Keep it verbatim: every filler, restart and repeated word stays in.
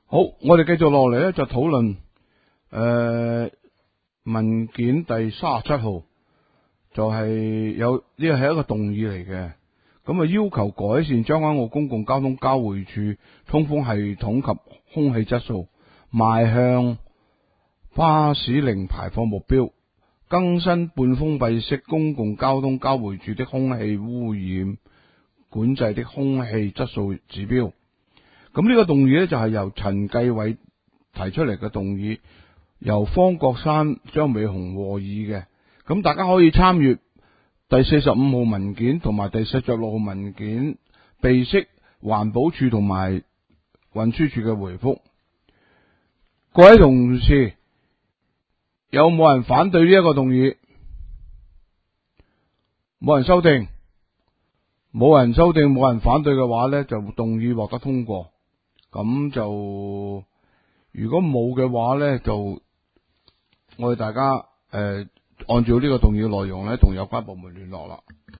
好，我哋繼續落嚟咧，就討論誒文件第三十七號，就係、是、有呢個係一個動議嚟嘅，咁啊要求改善將軍澳公共交通交匯處通風系統及空氣質素，邁向巴士零排放目標，更新半封閉式公共交通交匯處的空氣污染管制的空氣質素指標。咁呢個動議咧就係由陳繼偉提出嚟嘅動議，由方國珊、張美雄和議嘅。咁大家可以參閱第四十五號文件同埋第四十六號文件，備悉環保署同埋運輸署嘅回覆。各位同事，有冇人反對呢一個動議？冇人修訂，冇人修訂，冇人反對嘅話呢，就動議獲得通過。咁就如果冇嘅話呢，就我哋大家誒、呃、按照呢個動議嘅內容呢，同有關部門聯絡啦。